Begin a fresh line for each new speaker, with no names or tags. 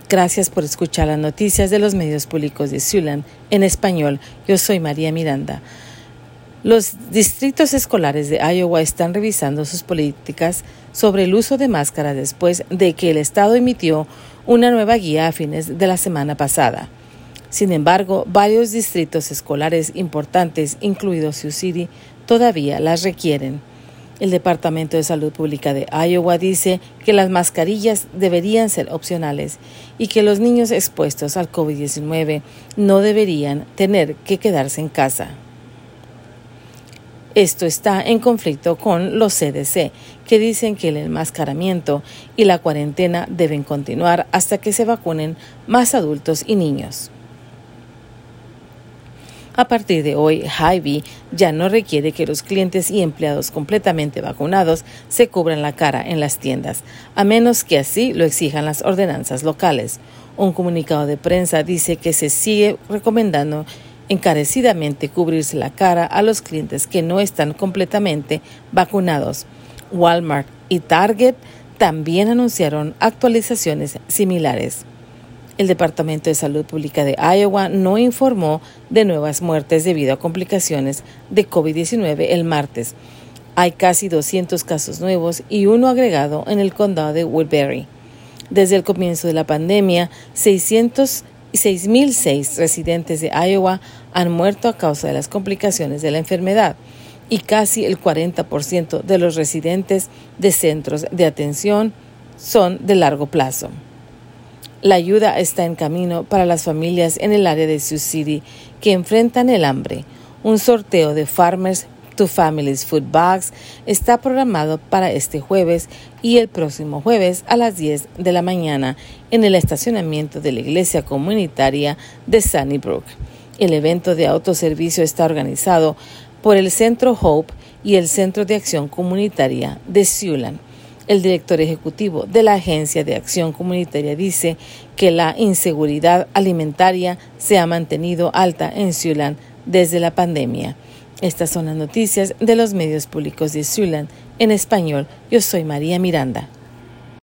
Gracias por escuchar las noticias de los medios públicos de Siouxland en español. Yo soy María Miranda. Los distritos escolares de Iowa están revisando sus políticas sobre el uso de máscara después de que el estado emitió una nueva guía a fines de la semana pasada. Sin embargo, varios distritos escolares importantes, incluido Sioux City, todavía las requieren. El Departamento de Salud Pública de Iowa dice que las mascarillas deberían ser opcionales y que los niños expuestos al COVID-19 no deberían tener que quedarse en casa. Esto está en conflicto con los CDC, que dicen que el enmascaramiento y la cuarentena deben continuar hasta que se vacunen más adultos y niños. A partir de hoy, Hy-Vee ya no requiere que los clientes y empleados completamente vacunados se cubran la cara en las tiendas, a menos que así lo exijan las ordenanzas locales. Un comunicado de prensa dice que se sigue recomendando encarecidamente cubrirse la cara a los clientes que no están completamente vacunados. Walmart y Target también anunciaron actualizaciones similares. El Departamento de Salud Pública de Iowa no informó de nuevas muertes debido a complicaciones de COVID-19 el martes. Hay casi 200 casos nuevos y uno agregado en el condado de Woodbury. Desde el comienzo de la pandemia, 6.006 residentes de Iowa han muerto a causa de las complicaciones de la enfermedad y casi el 40% de los residentes de centros de atención son de largo plazo. La ayuda está en camino para las familias en el área de Sioux City que enfrentan el hambre. Un sorteo de Farmers to Families Food Bags está programado para este jueves y el próximo jueves a las 10 de la mañana en el estacionamiento de la iglesia comunitaria de Sunnybrook. El evento de autoservicio está organizado por el Centro Hope y el Centro de Acción Comunitaria de Siouxland. El director ejecutivo de la Agencia de Acción Comunitaria dice que la inseguridad alimentaria se ha mantenido alta en Siouxland desde la pandemia. Estas son las noticias de los medios públicos de Siouxland en español. Yo soy María Miranda.